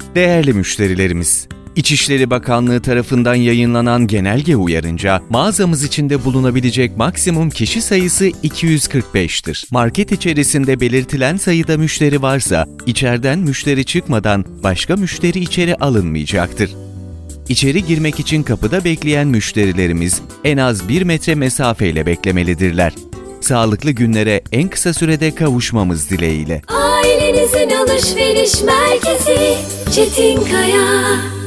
Değerli müşterilerimiz, İçişleri Bakanlığı tarafından yayınlanan genelge uyarınca mağazamız içinde bulunabilecek maksimum kişi sayısı 245'tir. Market içerisinde belirtilen sayıda müşteri varsa, içeriden müşteri çıkmadan başka müşteri içeri alınmayacaktır. İçeri girmek için kapıda bekleyen müşterilerimiz en az 1 metre mesafeyle beklemelidirler. Sağlıklı günlere en kısa sürede kavuşmamız dileğiyle. Ailenizin alışveriş merkezi Çetinkaya.